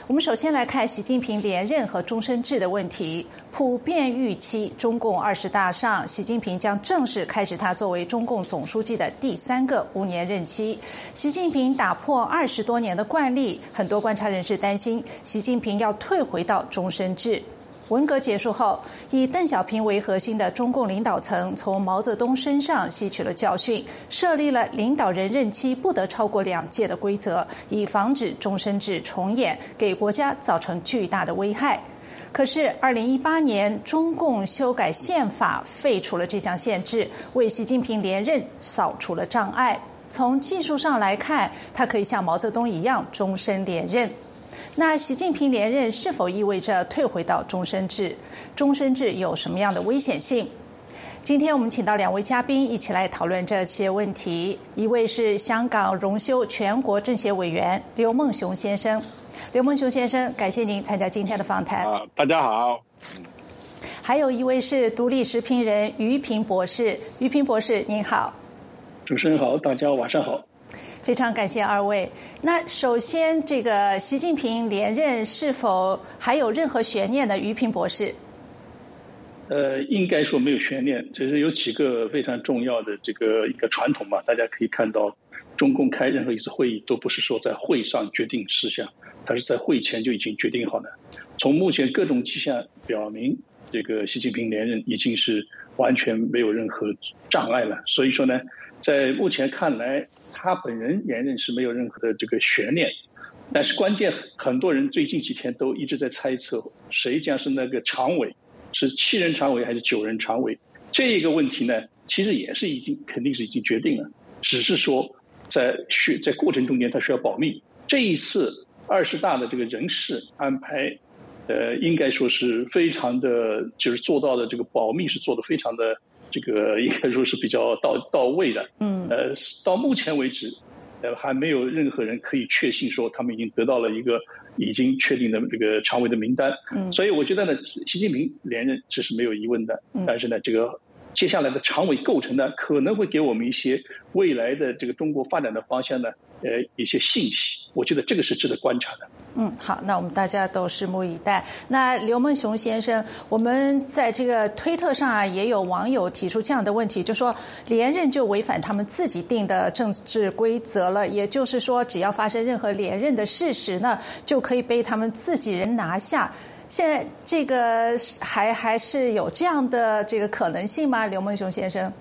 我们首先来看习近平连任和终身制的问题。普遍预期中共20大上，习近平将正式开始他作为中共总书记的第3个5年任期。习近平打破20多年的惯例，很多观察人士担心习近平要退回到终身制。文革结束后，以邓小平为核心的中共领导层从毛泽东身上吸取了教训，设立了领导人任期不得超过2届的规则，以防止终身制重演，给国家造成巨大的危害。可是2018年，中共修改宪法，废除了这项限制，为习近平连任扫除了障碍。从技术上来看，他可以像毛泽东一样终身连任。那习近平连任是否意味着退回到终身制？终身制有什么样的危险性？今天我们请到2位嘉宾一起来讨论这些问题。一位是香港荣休全国政协委员刘梦熊先生。刘梦熊先生，感谢您参加今天的访谈。 大家好。 还有一位是独立时评人于平博士。于平博士，您好。 主持人好，大家晚上好。 非常感谢2位。那首先，这个习近平连任是否还有任何悬念呢？于平博士。 应该说没有悬念，只是有几个非常重要的一个传统嘛。大家可以看到，中共开任何一次会议都不是说在会上决定事项，它是在会前就已经决定好了。从目前各种迹象表明，这个习近平连任已经是完全没有任何障碍了。所以说呢，在目前看来，他本人连任是没有任何的这个悬念。但是关键，很多人最近几天都一直在猜测，谁将是那个常委，是7人常委还是9人常委？这个问题呢，其实也是肯定是已经决定了，只是说在过程中间他需要保密。这一次20大的这个人事安排，应该说是非常的，就是做到的这个保密是做的非常的，这个应该说是比较到位的。到目前为止，还没有任何人可以确信说他们已经得到了一个已经确定的这个常委的名单。所以我觉得呢，习近平连任这是没有疑问的。但是呢，这个接下来的常委构成呢，可能会给我们一些未来的这个中国发展的方向呢，一些信息。我觉得这个是值得观察的。 好，那我们大家都拭目以待。那刘梦熊先生，我们在这个推特上也有网友提出这样的问题，就说连任就违反他们自己定的政治规则了，也就是说，只要发生任何连任的事实呢，就可以被他们自己人拿下。现在这个还是有这样的这个可能性吗？刘梦熊先生？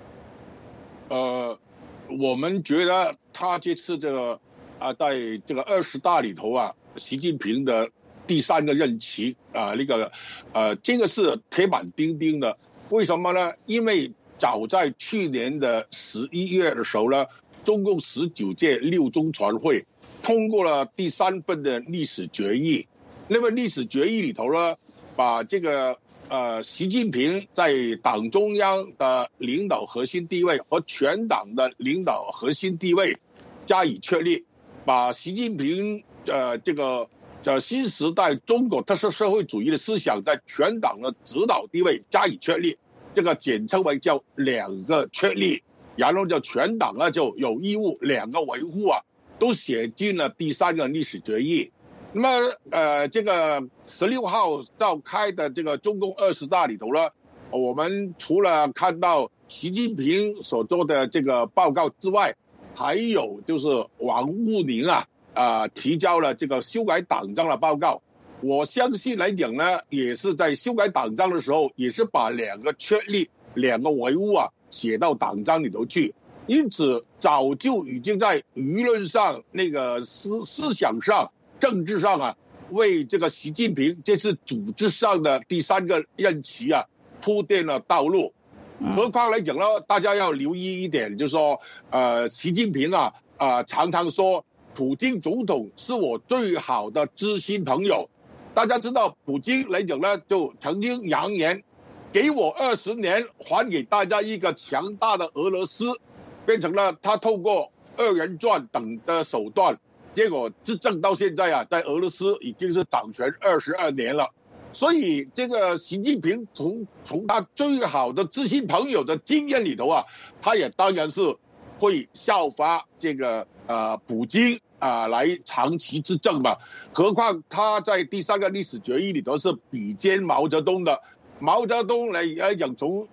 我们觉得他这次这个在这个20大里头习近平的第3个任期这个是铁板钉钉的。为什么呢？因为早在去年的11月的时候呢，中共19届6中全会通过了第3份的历史决议。那么历史决议里头呢，把这个习近平在党中央的领导核心地位和全党的领导核心地位加以确立，把习近平这个新时代中国特色社会主义的思想在全党的指导地位加以确立，这个简称为叫2个确立，然后就全党就有义务2个维护都写进了第3个历史决议。那么这个16号召开的这个中共20大里头呢，我们除了看到习近平所做的这个报告之外，还有就是王沪宁提交了这个修改党章的报告。我相信来讲呢，也是在修改党章的时候，也是把2个确立、2个维护写到党章里头去。因此早就已经在舆论上、那个思想上、政治上为这个习近平这次组织上的第3个任期铺垫了道路。何况来讲呢，大家要留意一点，就是说习近平常常说普京总统是我最好的知心朋友。大家知道普京来讲呢，就曾经扬言给我20年，还给大家一个强大的俄罗斯，变成了他透过2人转等的手段，结果执政到现在在俄罗斯已经是掌权22年了。所以这个习近平从他最好的知心朋友的经验里头他也当然是会效法这个普京来长期执政嘛。何况他在第3个历史决议里头是比肩毛泽东的。毛泽东来讲，从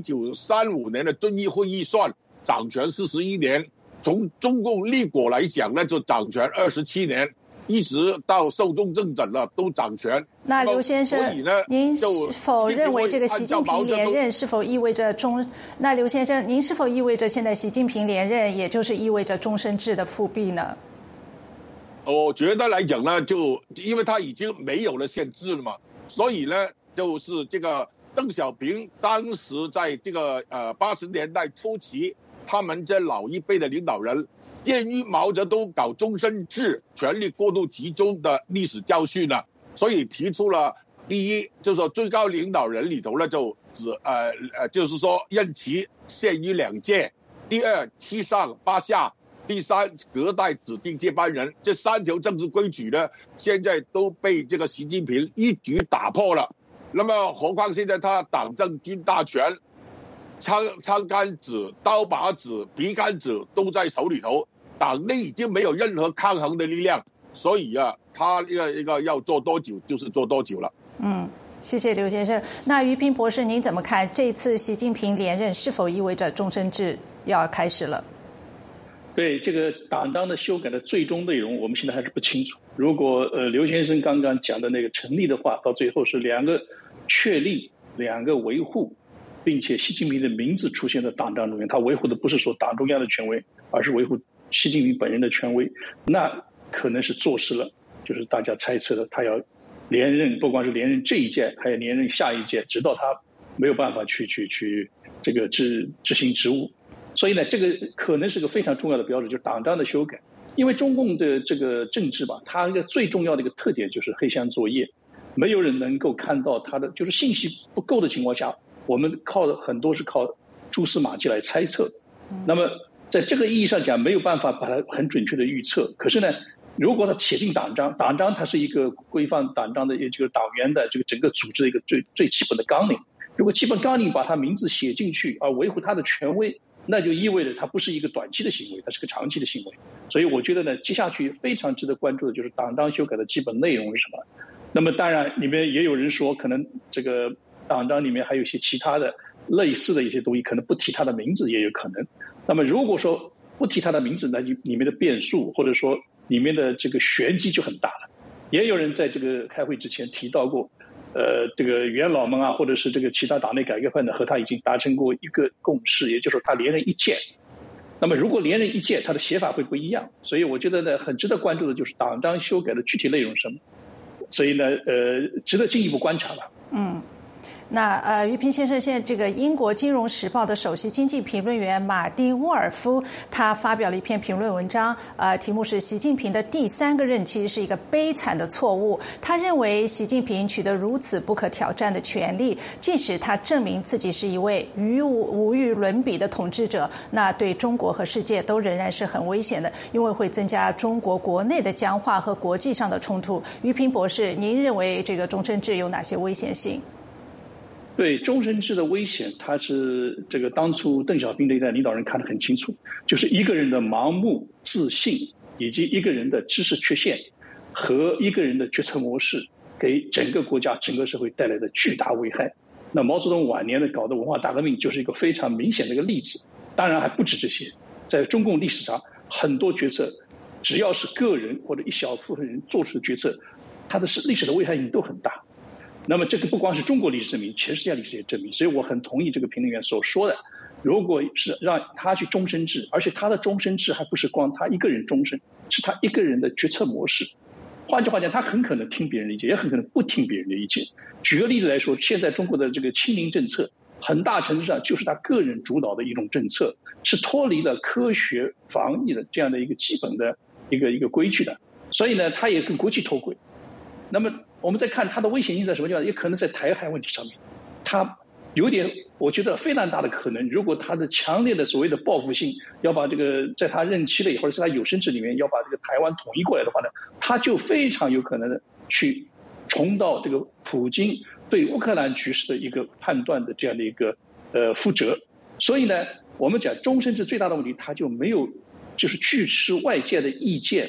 1935年的遵义会议算，掌权41年；从中共立国来讲呢，就掌权27年，一直到寿终正寝了都掌权。 那刘先生，您是否认为这个习近平连任是否意味着那刘先生，您是否意味着现在习近平连任，也就是意味着终身制的复辟呢？ 我觉得来讲呢，就因为他已经没有了限制了嘛，所以呢，就是这个邓小平当时在这个80年代初期，他们这老一辈的领导人，鉴于毛泽东搞终身制、权力过度集中的历史教训呢，所以提出了第一，就是说最高领导人里头呢，就是说任期限于2届；第二，7上8下；第三，隔代指定接班人。这3条政治规矩呢，现在都被这个习近平一举打破了。那么何况现在他党政军大权，枪杆子、刀把子、笔杆子都在手里头，党内已经没有任何抗衡的力量，所以他一个要做多久就是做多久了。 谢谢刘先生。那于平博士，您怎么看这次习近平连任是否意味着终身制要开始了？ 对这个党章的修改的最终内容，我们现在还是不清楚。如果刘先生刚刚讲的那个成立的话，到最后是2个确立、2个维护，并且习近平的名字出现在党章里面，他维护的不是说党中央的权威，而是维护习近平本人的权威，那可能是坐实了，就是大家猜测的他要连任，不光是连任这一届，还要连任下一届，直到他没有办法去这个执行职务。所以呢，这个可能是个非常重要的标志，就是党章的修改。因为中共的这个政治吧，它一个最重要的一个特点就是黑箱作业，没有人能够看到它的，就是信息不够的情况下，我们很多是靠蛛丝马迹来猜测。那么在这个意义上讲，没有办法把它很准确的预测。可是呢，如果它写进党章，党章它是一个规范党章的，也就是党员的这个整个组织的一个最基本的纲领。如果基本纲领把他名字写进去，而维护他的权威，那就意味着它不是一个短期的行为，它是个长期的行为。所以我觉得呢，接下去非常值得关注的就是党章修改的基本内容是什么。那么当然里面也有人说，可能这个党章里面还有一些其他的类似的一些东西，可能不提他的名字也有可能。那么如果说不提他的名字，那就里面的变数或者说里面的这个玄机就很大了。也有人在这个开会之前提到过，这个元老们啊，或者是这个其他党内改革派呢，和他已经达成过一个共识，也就是说他连任1届。那么如果连任1届，他的写法会不一样。所以我觉得呢，很值得关注的就是党章修改的具体内容是什么。所以呢，值得进一步观察了。 那于平先生，现在这个英国《金融时报》的首席经济评论员马丁·沃尔夫，他发表了一篇评论文章，题目是习近平的第3个任期是一个悲惨的错误。他认为习近平取得如此不可挑战的权力，即使他证明自己是一位无与伦比的统治者，那对中国和世界都仍然是很危险的，因为会增加中国国内的僵化和国际上的冲突。于平博士，您认为这个终身制有哪些危险性？ 对终身制的危险，它是这个当初邓小平这一代领导人看得很清楚，就是一个人的盲目自信，以及一个人的知识缺陷和一个人的决策模式，给整个国家、整个社会带来的巨大危害。那毛泽东晚年的搞的文化大革命就是一个非常明显的一个例子。当然还不止这些，在中共历史上很多决策，只要是个人或者一小部分人做出的决策，它的历史的危害性都很大。那么这个不光是中国历史证明，全世界历史也证明。所以我很同意这个评论员所说的，如果是让他去终身制，而且他的终身制还不是光他一个人终身，是他一个人的决策模式。换句话讲，他很可能听别人的意见，也很可能不听别人的意见。举个例子来说，现在中国的这个清零政策，很大程度上就是他个人主导的一种政策，是脱离了科学防疫的这样的一个基本的一个规矩的。所以呢，他也跟国际脱轨。那么我们再看它的危险性在什么地方，也可能在台海问题上面，它有点我觉得非常大的可能，如果他的强烈的所谓的报复性要把这个在他任期内或者是他有生之里面要把这个台湾统一过来的话呢，他就非常有可能的去重蹈这个普京对乌克兰局势的一个判断的这样的一个覆辙。所以呢，我们讲终身制最大的问题，他就没有就是拒斥外界的意见，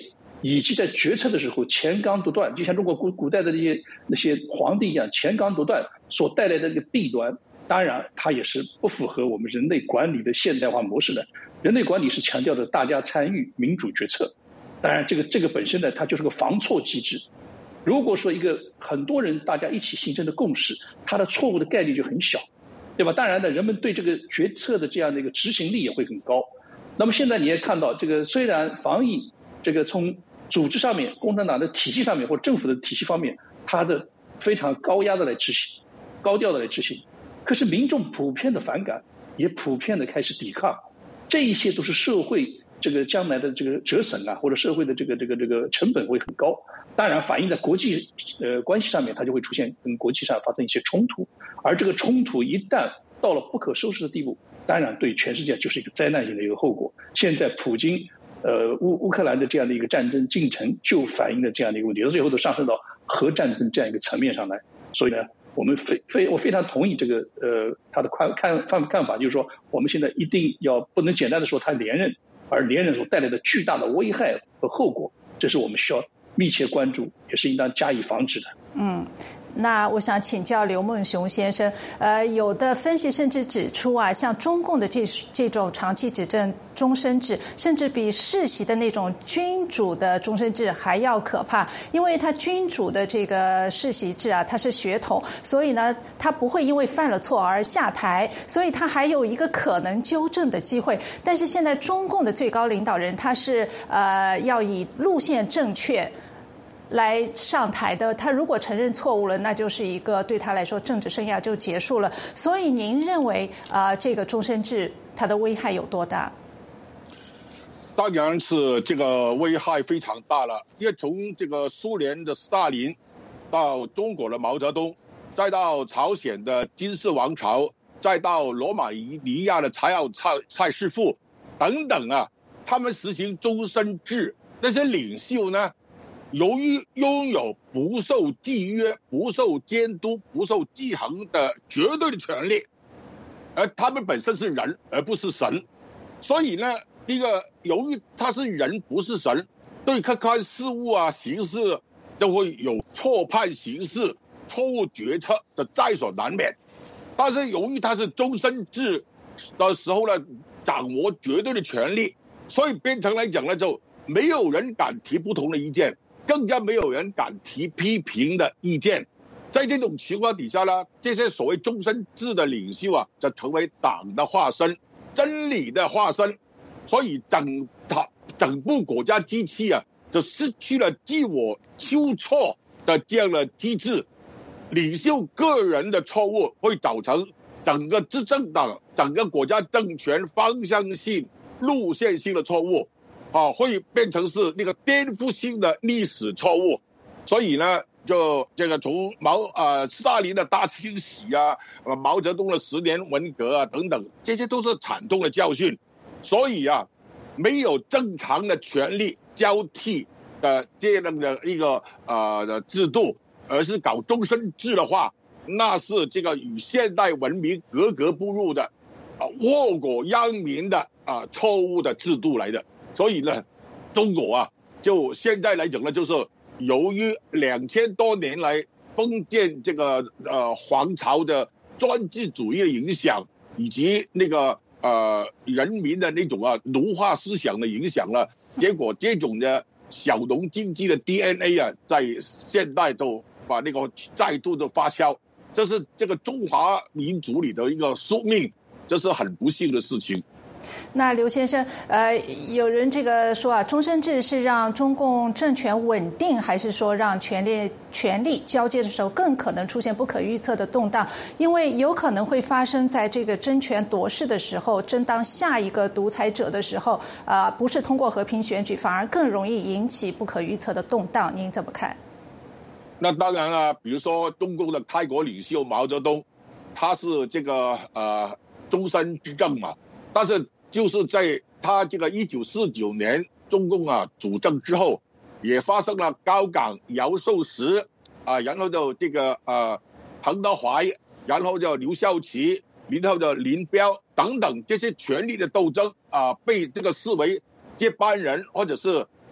以及在决策的时候钱纲独断，就像中国古代的那些皇帝一样，钱纲独断所带来的这个弊端，当然它也是不符合我们人类管理的现代化模式的。人类管理是强调的大家参与、民主决策。当然，这个本身呢，它就是个防错机制。如果说一个很多人大家一起形成的共识，它的错误的概率就很小，对吧？当然呢，人们对这个决策的这样的一个执行力也会很高。那么现在你也看到，这个虽然防疫这个从组织上面、共产党的体系上面或者政府的体系方面，它的非常高压的来执行、高调的来执行，可是民众普遍的反感，也普遍的开始抵抗，这一些都是社会这个将来的这个折损啊，或者社会的这个成本会很高。当然，反映在国际关系上面，它就会出现跟国际上发生一些冲突，而这个冲突一旦到了不可收拾的地步，当然对全世界就是一个灾难性的一个后果。现在普京乌克兰的这样的一个战争进程，就反映了这样的一个问题，到最后都上升到核战争这样一个层面上来。所以呢，我非常同意这个他的看法，就是说我们现在一定不能简单的说他连任，而连任所带来的巨大的危害和后果，这是我们需要密切关注，也是应当加以防止的。 那我想请教刘梦熊先生，有的分析甚至指出啊，像中共的这种长期执政终身制，甚至比世袭的那种君主的终身制还要可怕，因为他君主的这个世袭制啊，他是血统，所以呢，他不会因为犯了错而下台，所以他还有一个可能纠正的机会。但是现在中共的最高领导人，他是要以路线正确来上台的，他如果承认错误了，那就是一个对他来说政治生涯就结束了。所以您认为这个终身制它的危害有多大？ 当然是这个危害非常大了，因为从这个苏联的斯大林，到中国的毛泽东，再到朝鲜的金氏王朝，再到罗马尼亚的蔡师傅等等啊，他们实行终身制，那些领袖呢，由于拥有不受制约、不受监督、不受制衡的绝对的权利，而他们本身是人而不是神，所以呢，由于他是人不是神，对客观事物啊、形势都会有错判形势、错误决策的在所难免。但是由于他是终身制的时候呢，掌握绝对的权利，所以变成来讲呢，就没有人敢提不同的意见，更加没有人敢提批评的意见。在这种情况底下呢，这些所谓终身制的领袖啊，就成为党的化身、真理的化身，所以整部国家机器啊，就失去了自我纠错的这样的机制。领袖个人的错误会造成整个执政党、整个国家政权方向性、路线性的错误，会变成是那个颠覆性的历史错误。所以呢，就这个从斯大林的大清洗啊，毛泽东的10年文革啊等等，这些都是惨痛的教训。所以啊，没有正常的权力交替的这样的一个制度，而是搞终身制的话，那是这个与现代文明格格不入的祸国殃民的错误的制度来的。所以呢，中国啊，就现在来讲呢，就是由于2000多年来封建这个皇朝的专制主义的影响，以及那个人民的那种奴化思想的影响了，结果这种的小农经济的 DNA 啊，在现代就把那个再度的发酵，这是这个中华民族里的一个宿命，这是很不幸的事情。 那刘先生，有人这个说终身制是让中共政权稳定，还是说让权力交接的时候更可能出现不可预测的动荡？因为有可能会发生在这个争权夺势的时候，争当下一个独裁者的时候，不是通过和平选举，反而更容易引起不可预测的动荡。您怎么看？ 那当然了，比如说中共的开国领袖毛泽东，他是这个终身执政嘛，但是就是在他这个1949年中共主政之后，也发生了高岗、姚寿时然后就这个彭德怀，然后就刘少奇，然后就林彪等等这些权力的斗争被这个视为接班人或者是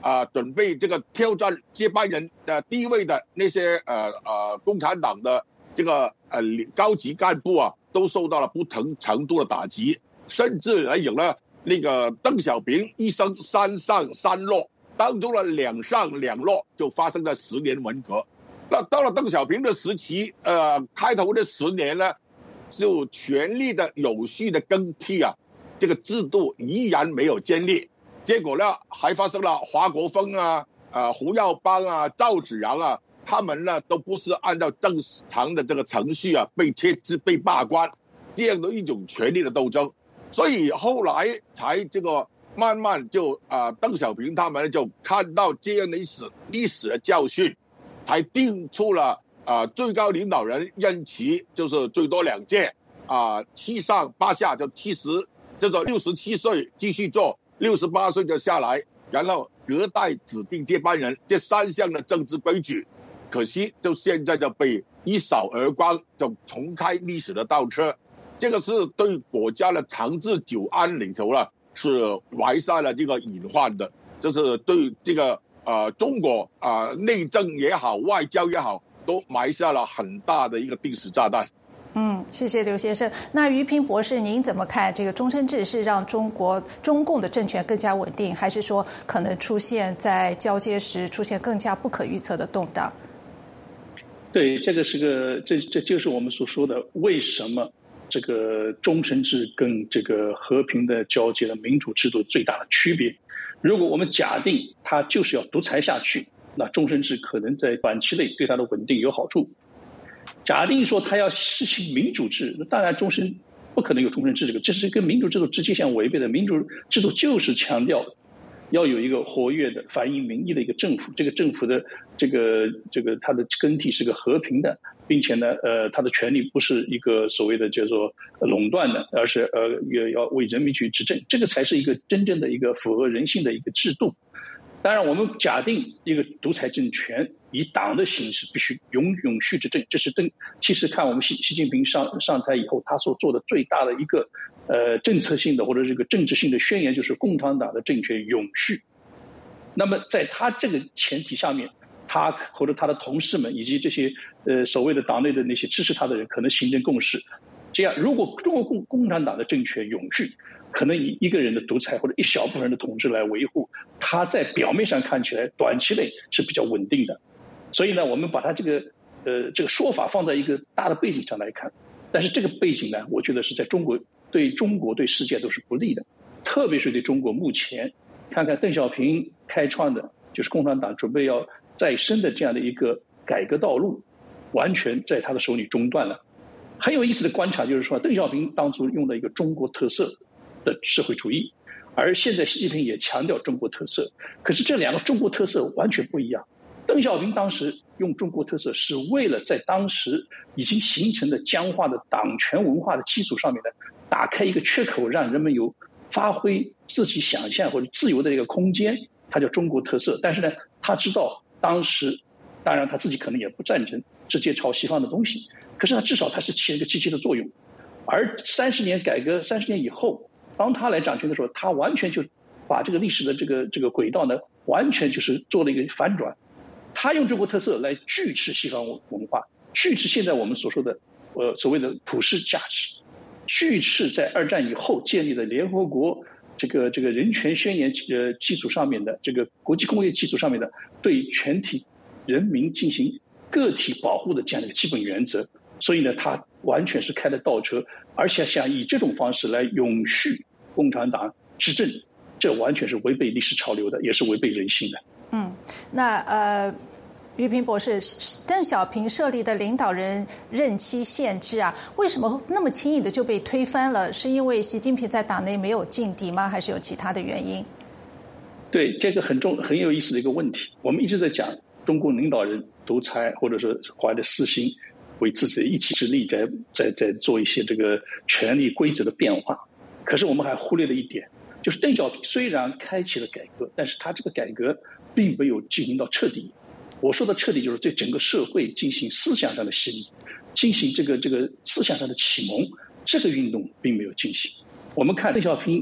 准备这个挑战接班人地位的那些共产党的这个高级干部啊，都受到了不同程度的打击，甚至还有了那个邓小平一生3上3落，当中的2上2落就发生在10年文革。那到了邓小平的时期，开头的10年呢，就权力的有序的更替啊，这个制度依然没有建立。结果呢，还发生了华国锋啊、胡耀邦啊、赵紫阳啊，他们呢都不是按照正常的这个程序啊被撤职、被罢官，这样的一种权力的斗争。所以后来才这个慢慢就邓小平他们就看到这样的历史的教训，才定出了最高领导人任期就是最多2届7上8下，就67岁继续做，68岁就下来，然后隔代指定接班人，这3项的政治规矩，可惜就现在就被一扫而光，就重开历史的倒车。这个是对国家的长治久安里头了，是埋下了这个隐患的，就是对这个中国内政也好，外交也好，都埋下了很大的一个定时炸弹。 谢谢刘先生。那于平博士，您怎么看这个终身制是让中共的政权更加稳定，还是说可能出现在交接时出现更加不可预测的动荡？ 对，这个是这就是我们所说的为什么这个终身制跟这个和平的交接的民主制度最大的区别。如果我们假定它就是要独裁下去，那终身制可能在短期内对它的稳定有好处。假定说他要实行民主制，那当然终身不可能有终身制，这是跟民主制度直接相违背的。民主制度就是强调要有一个活跃的反映民意的一个政府，这个政府的这个它的更替是个和平的，并且呢它的权力不是一个所谓的叫做垄断的，而是要为人民去执政，这个才是一个真正的一个符合人性的一个制度。当然我们假定一个独裁政权以党的形式必须永续执政，这是其实看我们习近平上台以后他所做的最大的一个政策性的或者这个政治性的宣言，就是共产党的政权永续。那么在他这个前提下面，他或者他的同事们以及这些所谓的党内的那些支持他的人可能形成共识，这样如果中国共产党的政权永续，可能以一个人的独裁或者一小部分人的统治来维护，他在表面上看起来短期内是比较稳定的。所以呢，我们把它这个说法放在一个大的背景上来看，但是这个背景呢，我觉得是在中国对世界都是不利的，特别是对中国目前看看邓小平开创的就是共产党准备要再生的这样的一个改革道路，完全在他的手里中断了。很有意思的观察就是说，邓小平当初用了一个中国特色的社会主义，而现在习近平也强调中国特色，可是这两个中国特色完全不一样。邓小平当时用中国特色是为了在当时已经形成的僵化的党权文化的基础上面呢，打开一个缺口，让人们有发挥自己想象或者自由的一个空间，它叫中国特色。但是呢，他知道当时，当然他自己可能也不赞成直接抄西方的东西，可是他至少他是起了一个积极的作用。而30年改革30年以后，当他来掌权的时候，他完全就把这个历史的这个轨道呢，完全就是做了一个反转。他用中国特色来拒斥西方文化，拒斥现在我们所说的所谓的普世价值，拒斥在2战以后建立的联合国这个人权宣言基础上面的这个国际公约基础上面的对全体人民进行个体保护的这样的一个基本原则。所以呢，他完全是开了倒车，而且想以这种方式来永续共产党执政，这完全是违背历史潮流的，也是违背人性的。 那于平博士，邓小平设立的领导人任期限制啊，为什么那么轻易的就被推翻了？是因为习近平在党内没有劲敌吗？还是有其他的原因？对，这个很有意思的一个问题。我们一直在讲中共领导人独裁，或者说怀着私心，为自己的一己之力在做一些这个权力规则的变化。可是我们还忽略了一点，就是邓小平虽然开启了改革，但是他这个改革并没有进行到彻底。我说的彻底，就是对整个社会进行思想上的洗礼，进行这个思想上的启蒙，这个运动并没有进行。我们看邓小平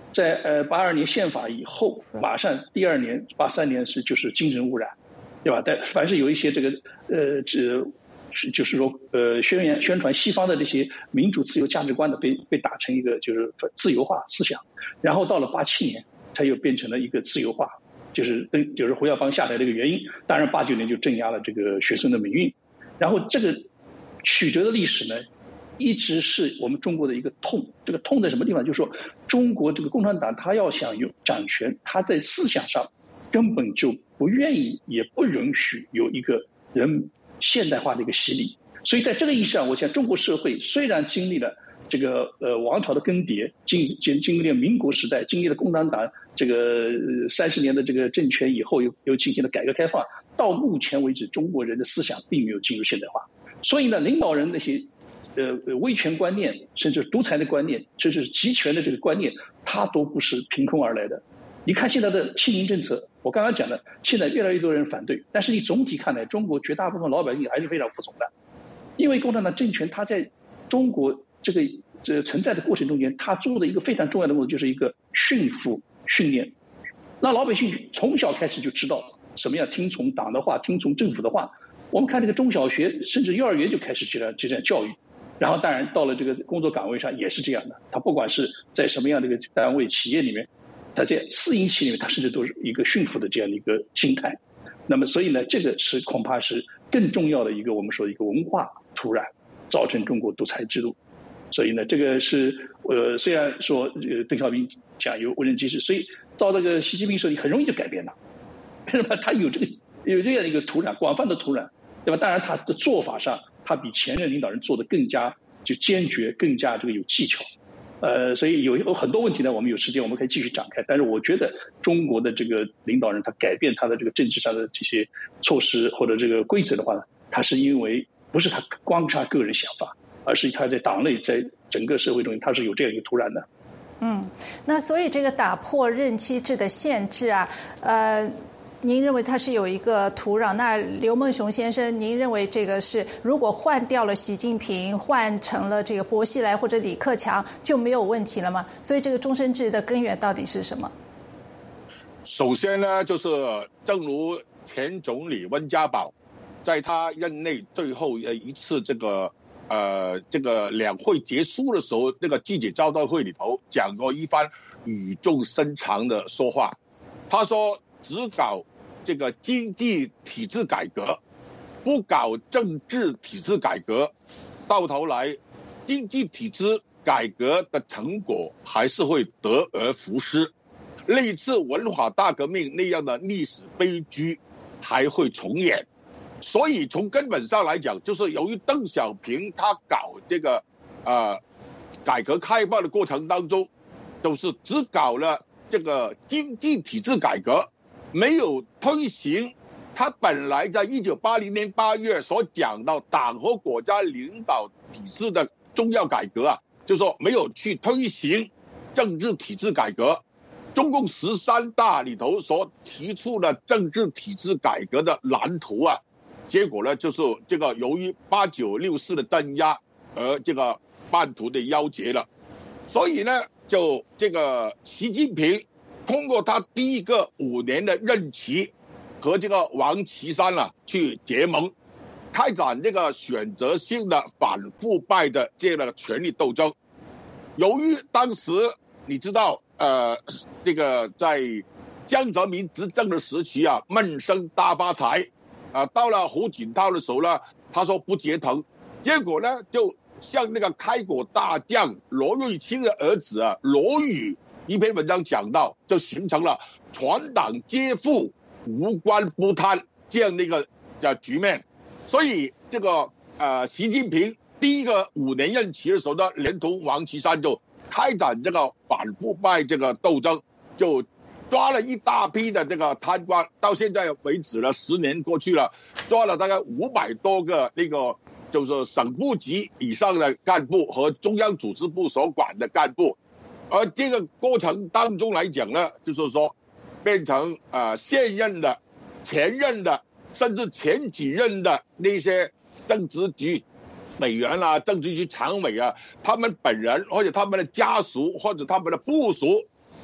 在82年宪法以后，马上第2年83年就是精神污染，对吧？但凡是有一些这个就是说宣传西方的这些民主自由价值观的被打成一个就是自由化思想，然后到了87年，它又变成了一个自由化，就是胡耀邦下台的一个原因。当然89年就镇压了这个学生的民运，然后这个曲折的历史呢，一直是我们中国的一个痛。这个痛在什么地方？就是说，中国这个共产党他要想有掌权，他在思想上根本就不愿意，也不允许有一个人现代化的一个洗礼。所以在这个意义上，我想中国社会虽然经历了这个王朝的更迭，经历了民国时代，经历了共产党这个30年的这个政权以后，又进行了改革开放，到目前为止，中国人的思想并没有进入现代化。所以呢，领导人那些威权观念，甚至独裁的观念，甚至是集权的这个观念，它都不是凭空而来的。你看现在的清零政策，我刚刚讲的，现在越来越多人反对，但是你总体看来，中国绝大部分老百姓还是非常服从的，因为共产党政权它在中国这个存在的过程中间，它做的一个非常重要的工作，就是一个驯服训练，那老百姓从小开始就知道什么样听从党的话，听从政府的话。我们看这个中小学甚至幼儿园就开始这样教育，然后当然到了这个工作岗位上也是这样的，他不管是在什么样的一个单位企业里面，他在私营企业里面，他甚至都是一个驯服的这样的一个心态。那么所以呢，这个是恐怕是更重要的一个我们说的一个文化土壤，造成中国独裁制度。所以呢，这个是虽然说邓小平讲有无人机制，所以到这个习近平手里很容易就改变了，为什么？他有这样的一个土壤，广泛的土壤。对吧？当然，他的做法上，他比前任领导人做的更加就坚决，更加这个有技巧。所以有很多问题呢，我们有时间我们可以继续展开。但是我觉得中国的这个领导人，他改变他的这个政治上的这些措施或者这个规则的话呢，他是因为不是他光是他个人想法，而是他在党内在整个社会中他是有这样一个土壤的。 那所以这个打破任期制的限制啊，您认为它是有一个土壤？那刘梦熊先生，您认为这个是如果换掉了习近平，换成了这个薄熙来或者李克强，就没有问题了吗？所以这个终身制的根源到底是什么？ 首先呢，就是正如前总理温家宝在他任内最后一次这个两会结束的时候，那个记者招待会里头讲过一番语重深长的说话。他说，只搞这个经济体制改革，不搞政治体制改革，到头来经济体制改革的成果还是会得而复失，类似文化大革命那样的历史悲剧还会重演。所以从根本上来讲，就是由于邓小平他搞这个改革开放的过程当中，都是只搞了这个经济体制改革，没有推行他本来在1980年8月所讲到党和国家领导体制的重要改革啊，就是说没有去推行政治体制改革。中共13大里头所提出的政治体制改革的蓝图啊，结果呢就是这个由于8964的镇压而这个半途的夭折了。所以呢，就这个习近平通过他第一个5年的任期和这个王岐山去结盟，开展这个选择性的反腐败的这个权力斗争。由于当时你知道这个在江泽民执政的时期啊，闷声大发财到了胡锦涛的时候呢，他说不折腾，结果呢就像那个开国大将罗瑞卿的儿子罗宇一篇文章讲到，就形成了全党皆富无官不贪这样的一个局面。所以这个习近平第一个5年任期的时候呢，连同王岐山就开展这个反腐败这个斗争，就抓了一大批的这个贪官，到现在为止了10年过去了，抓了大概500多个那个就是省部级以上的干部和中央组织部所管的干部。而这个过程当中来讲呢，就是说变成现任的、前任的，甚至前几任的那些政治局委员政治局常委他们本人或者他们的家属或者他们的部属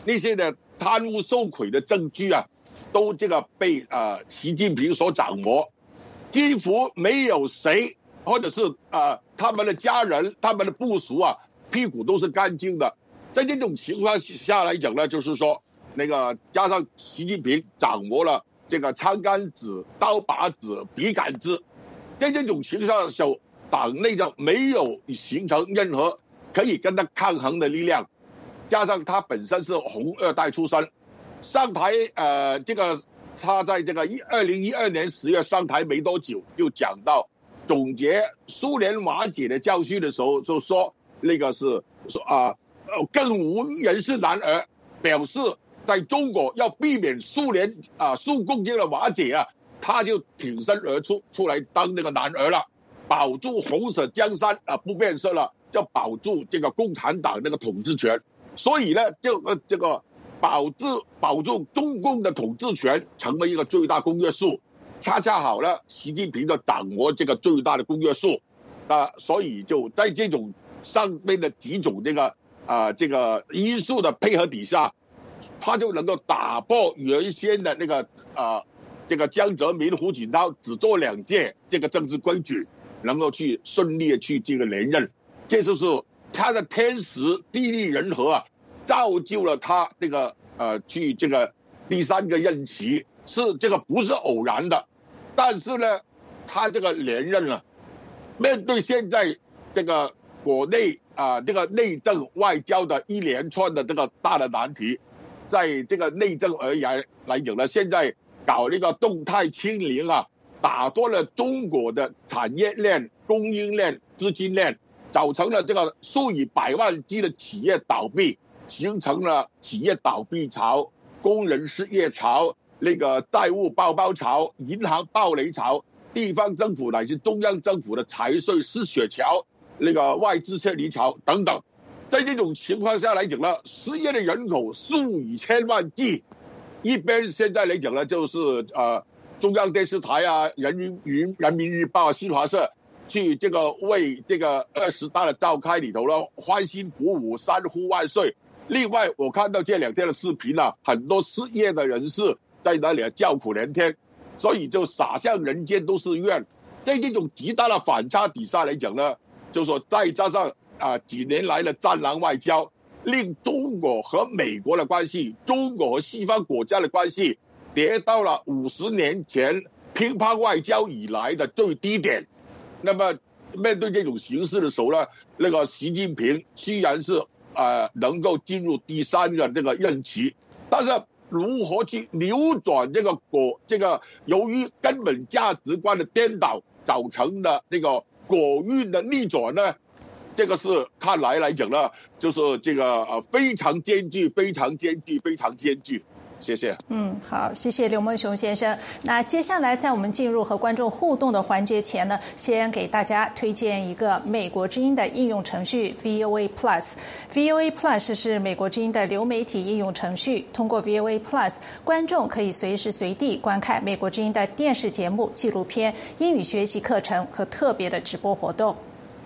那些的贪污受贿的证据啊，都这个被习近平所掌握，几乎没有谁或者是他们的家人、他们的部属啊，屁股都是干净的。在这种情况下来讲呢，就是说那个加上习近平掌握了这个枪杆子、刀把子、笔杆子，在这种情况下，党内就没有形成任何可以跟他抗衡的力量。加上他本身是红二代出身，上台这个他在这个2012年10月上台没多久，就讲到总结苏联瓦解的教训的时候，就说那个是更无人是男儿，表示在中国要避免苏共这个瓦解啊，他就挺身而出来当那个男儿了，保住红色江山不变色了，要保住这个共产党那个统治权。所以呢，这个保住中共的统治权成为一个最大公约数，恰恰好了，习近平就掌握这个最大的公约数，所以就在这种上面的几种这个因素的配合底下，他就能够打破原先的那个这个江泽民、胡锦涛只做2届这个政治规矩，能够去顺利的去这个连任，这就是他的天时地利人和啊，造就了他那个去这个第3个任期，是这个不是偶然的。但是呢，他这个连任了，面对现在这个国内这个内政外交的一连串的这个大的难题，在这个内政而言来讲呢，现在搞那个动态清零啊，打断了中国的产业链、供应链、资金链，造成了这个数以百万计的企业倒闭，形成了企业倒闭潮、工人失业潮、那个债务爆包潮、银行暴雷潮、地方政府乃至中央政府的财税失血潮、那个外资撤离潮等等。在这种情况下来讲呢，失业的人口数以千万计，一边现在来讲呢，就是中央电视台啊、人民日报、新华社去这个为这个20大的召开里头呢欢欣鼓舞、三呼万岁。另外，我看到这2天的视频啊，很多失业的人士在那里叫苦连天，所以就洒向人间都是怨。在这种极大的反差底下来讲呢，就是说再加上几年来的战狼外交，令中国和美国的关系、中国和西方国家的关系跌到了50年前乒乓外交以来的最低点。那么面对这种形势的时候呢，那个习近平虽然是能够进入第3个这个任期，但是如何去扭转这个由于根本价值观的颠倒造成的那个国运的逆转呢？这个是看来讲呢，就是这个非常艰巨，非常艰巨，非常艰巨。谢谢。 好，谢谢刘梦熊先生。那接下来在我们进入和观众互动的环节前呢，先给大家推荐一个美国之音的应用程序 VOA Plus。VOA Plus 是美国之音的流媒体应用程序，通过 VOA Plus， 观众可以随时随地观看美国之音的电视节目、纪录片、英语学习课程和特别的直播活动。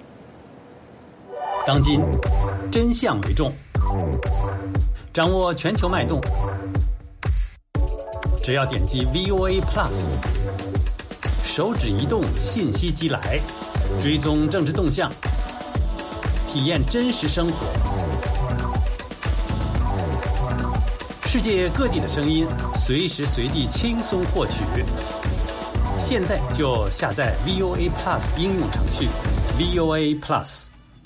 当今真相为重，掌握全球脉动，只要点击 VOA Plus， 手指移动，信息即来，追踪政治动向，体验真实生活，世界各地的声音，随时随地轻松获取。现在就下载 VOA Plus 应用程序 VOA Plus。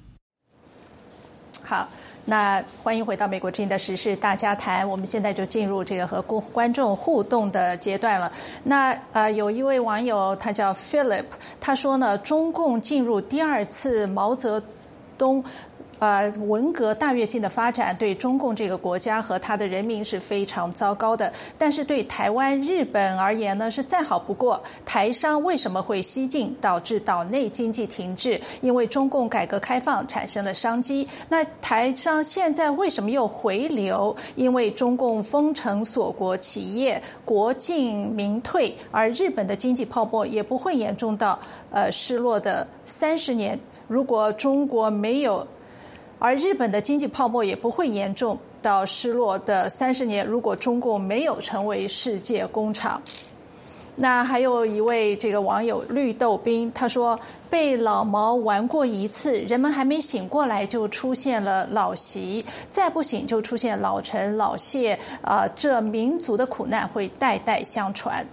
好，那欢迎回到美国之音的时事大家谈，我们现在就进入这个和观众互动的阶段了。那有一位网友他叫 Philip， 他说呢，中共进入第2次毛泽东文革大跃进的发展对中共这个国家和他的人民是非常糟糕的，但是对台湾、日本而言呢是再好不过。台商为什么会西进，导致岛内经济停滞？因为中共改革开放产生了商机。那台商现在为什么又回流？因为中共封城锁国企业，国进民退，而日本的经济泡沫也不会严重到失落的30年。如果中国没有而日本的经济泡沫也不会严重， 到失落的30年，如果中共没有成为世界工厂。那还有一位这个网友绿豆冰，他说被老毛玩过一次，人们还没醒过来就出现了老习，再不醒就出现老陈老谢，这民族的苦难会代代相传。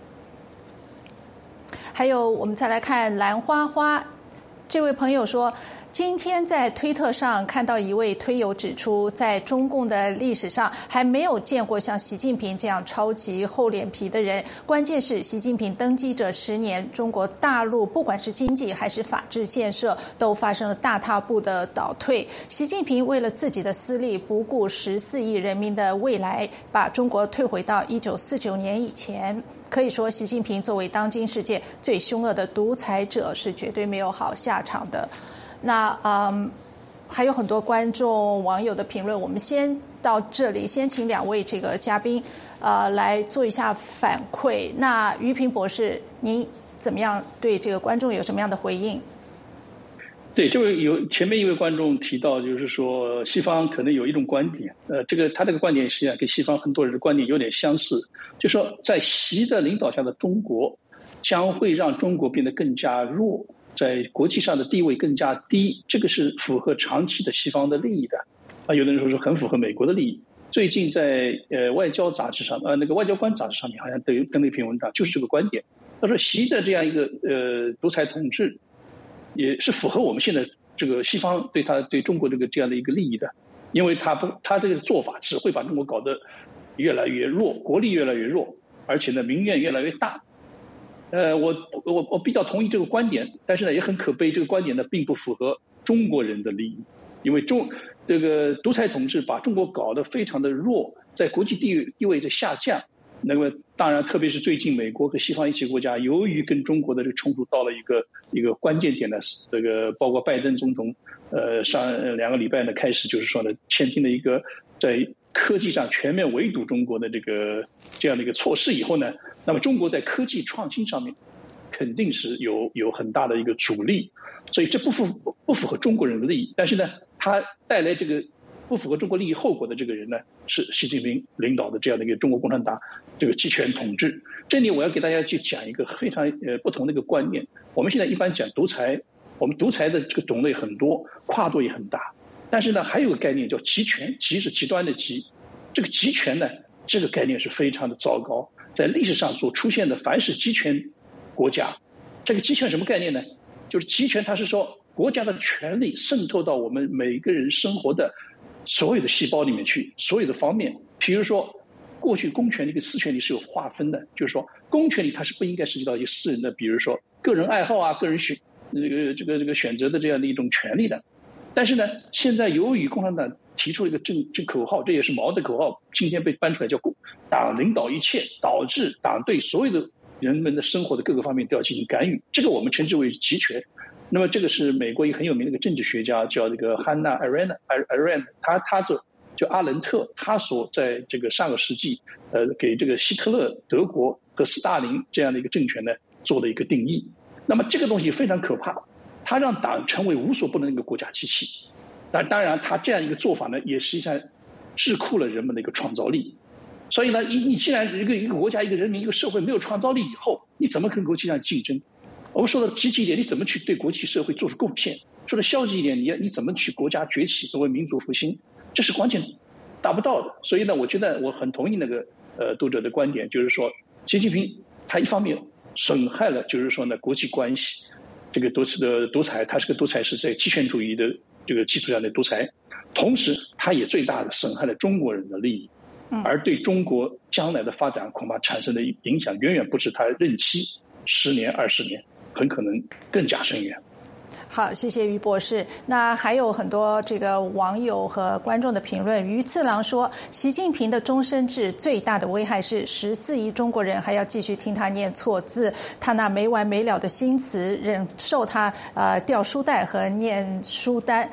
还有我们再来看兰花花，这位朋友说，今天在推特上看到一位推友指出，在中共的历史上还没有见过像习近平这样超级厚脸皮的人。关键是习近平登基这10年，中国大陆不管是经济还是法治建设都发生了大踏步的倒退。习近平为了自己的私利，不顾14亿人民的未来，把中国退回到1949年以前。可以说，习近平作为当今世界最凶恶的独裁者，是绝对没有好下场的。那还有很多观众网友的评论，我们先到这里，先请2位这个嘉宾来做一下反馈。那于平博士，您怎么样对这个观众有什么样的回应？ 对，这位前面一位观众提到，就是说西方可能有一种观点，他这个观点实际上跟西方很多人的观点有点相似，就是说在习的领导下的中国将会让中国变得更加弱，在国际上的地位更加低，这个是符合长期的西方的利益的。有的人说是很符合美国的利益。最近在外交杂志上，那个外交官杂志上面好像都有登了一篇文章，就是这个观点。他说习的这样一个独裁统治，也是符合我们现在这个西方对中国这样的一个利益的，因为他这个做法只会把中国搞得越来越弱，国力越来越弱，而且呢民怨越来越大。我比较同意这个观点，但是呢也很可悲，这个观点呢并不符合中国人的利益，因为这个独裁统治把中国搞得非常的弱，在国际地位的下降。那么当然，特别是最近美国和西方一些国家，由于跟中国的这个冲突到了一个关键点呢，这个包括拜登总统上2个礼拜呢开始就是说呢签订了一个在科技上全面围堵中国的这样的一个措施以后呢，那么中国在科技创新上面肯定是有很大的一个阻力，所以这不符合中国人的利益。但是呢，他带来这个不符合中国利益后果的这个人呢，是习近平领导的这样的一个中国共产党这个集权统治。这里我要给大家去讲一个非常不同的一个观念。我们现在一般讲独裁，我们独裁的这个种类很多，跨度也很大。但是呢，还有个概念叫集权，集是极端的集。这个集权呢，这个概念是非常的糟糕。在历史上所出现的凡是集权国家，这个集权什么概念呢？就是集权，它是说国家的权力渗透到我们每个人生活的所有的细胞里面去，所有的方面。比如说，过去公权力跟私权力是有划分的，就是说公权力它是不应该涉及到一个私人的，比如说个人爱好啊、个人这个选择的这样的一种权利的。但是呢，现在由于共产党提出了一个这口号，这也是毛的口号，今天被搬出来叫“党领导一切”，导致党对所有的人们的生活的各个方面都要进行干预，这个我们称之为集权。那么这个是美国一个很有名的一个政治学家，叫这个汉娜·艾瑞安，他就阿伦特，他所在这个上个世纪给这个希特勒、德国和斯大林这样的一个政权呢做了一个定义。那么这个东西非常可怕，他让党成为无所不能的一个国家机器。当然他这样一个做法呢，也实际上桎梏了人们的一个创造力。所以呢，你既然一个国家、一个人民、一个社会没有创造力以后，你怎么跟国际上竞争？我们说的积极一点，你怎么去对国际社会做出贡献？说的消极一点，你怎么去国家崛起，作为民族复兴？这是完全达不到的。所以呢，我觉得我很同意那个读者的观点，就是说，习近平他一方面损害了，就是说呢国际关系，这个独裁，他是个独裁，是在极权主义的这个基础上的独裁，同时他也最大的损害了中国人的利益，而对中国将来的发展恐怕产生的影响远远不止他任期10年、20年。很可能更加深远。 好，谢谢于博士。那还有很多这个网友和观众的评论。于次郎说，习近平的终身制最大的危害是14亿中国人还要继续听他念错字，他那没完没了的新词，忍受他掉书袋和念书单。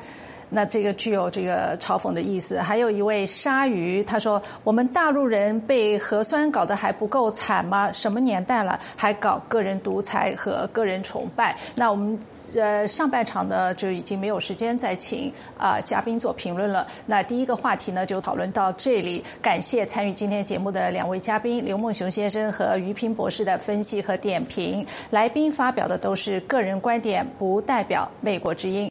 那这个具有这个嘲讽的意思。还有一位鲨鱼，他说：“我们大陆人被核酸搞得还不够惨吗？什么年代了，还搞个人独裁和个人崇拜？”那我们上半场呢就已经没有时间再请嘉宾做评论了。那第一个话题呢就讨论到这里，感谢参与今天节目的两位嘉宾刘梦熊先生和于平博士的分析和点评。来宾发表的都是个人观点，不代表美国之音。